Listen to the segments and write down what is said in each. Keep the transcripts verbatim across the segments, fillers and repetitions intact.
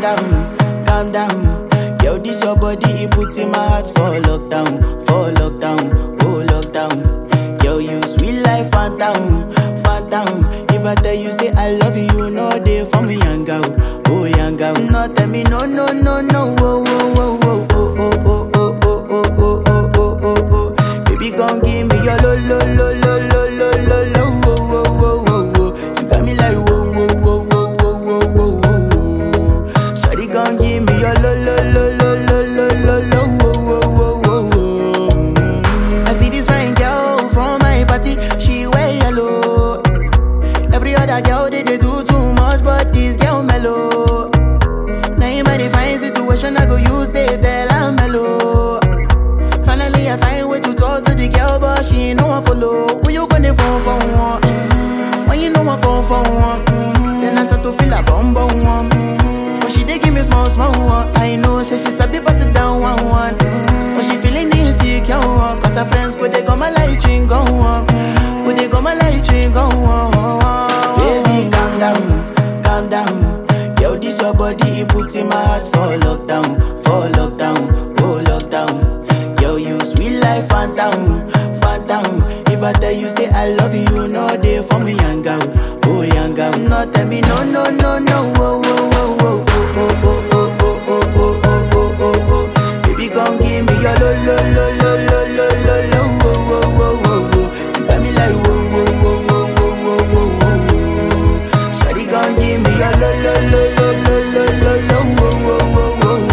down, calm down. Yo, this your body, it puts in my heart for lockdown, for lockdown, oh lockdown. Yo, you sweet life, phantom, phantom. If I tell you say I love you, you know they for me, young girl, oh young girl. No, tell me no, no, no, no, oh, oh, oh, oh, oh, oh, oh, oh, oh, oh, oh, oh, oh, oh. Baby, gon' give me your lo, lo, lo, lo, lo, lo, lo, lo, oh, oh, oh, oh, oh. You got me like whoa, whoa, whoa, whoa, whoa, whoa, whoa, whoa. Shawty gon' give me your lo, lo, lo, lo, lo, lo, lo, lo, oh, oh, oh, oh, oh. I see this fine girl from my party, she wear yellow. Every other girl they, they do too much, but this girl mellow. Now in my fine situation, I go use they tell I'm mellow. Finally I find way to talk to the girl, but she ain't no one follow. Who you gonna phone for one? Mm-hmm. When you know I come for one, mm-hmm. Then I start to feel a bum bum one. Mm-hmm. But she dey give me small small one. I know say she sabi pass it down one one. Mm-hmm. But she feeling insecure one, cause her friends go they go my light ring go on. Go they go my light ring go on. Baby calm down, calm down. Yo, this your body, it puts in my heart for lockdown, for lockdown, oh lockdown. Yo, you sweet life, phantom, phantom. If I tell you say I love you, you know they for me, young girl, oh young girl. No, tell me no, no, no, no, oh, oh, oh, oh, oh, oh, oh, oh, oh, oh, oh, oh, oh, oh. Baby, gon' give me your lo, lo, lo, lo, lo, lo, lo, lo, oh, oh, oh, oh, oh. You got me like whoa, whoa, whoa, whoa, whoa, whoa, whoa, whoa. Shawty gon' give me your lo, lo, lo, lo, lo, lo, lo, lo, oh, oh, oh, oh,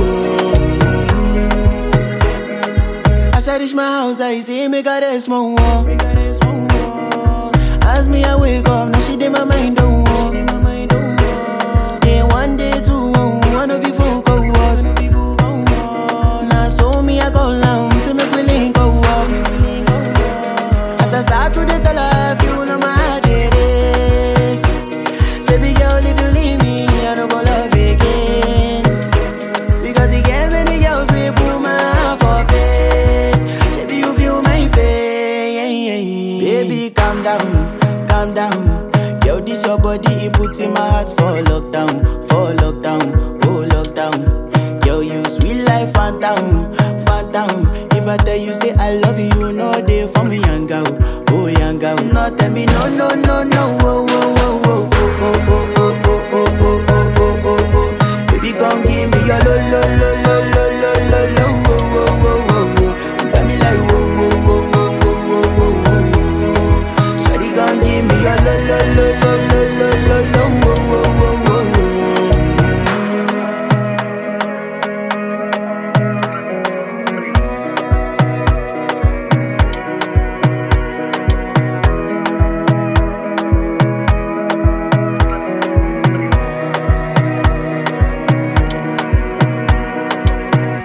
oh. As I reach my house, I see me got a small wall. As me, I wake up, now she did my mind don't walk. Then one day, two, one of you folk go was. Now so me, I go down, see me willing go walk. As I start to the tell her, you know my heart it is. Baby girl, if you leave me, I don't go love again. Because you gave many girls, we put my heart for pain. Baby, you feel my pain. Baby, calm down, calm down. Yo, this your body, it puts in my heart for lockdown, for lockdown, oh lockdown. Yo, you sweet life, phantom, phantom. If I tell you say I love you, you know they for me, young girl, oh young girl. No, tell me no, no, no, no,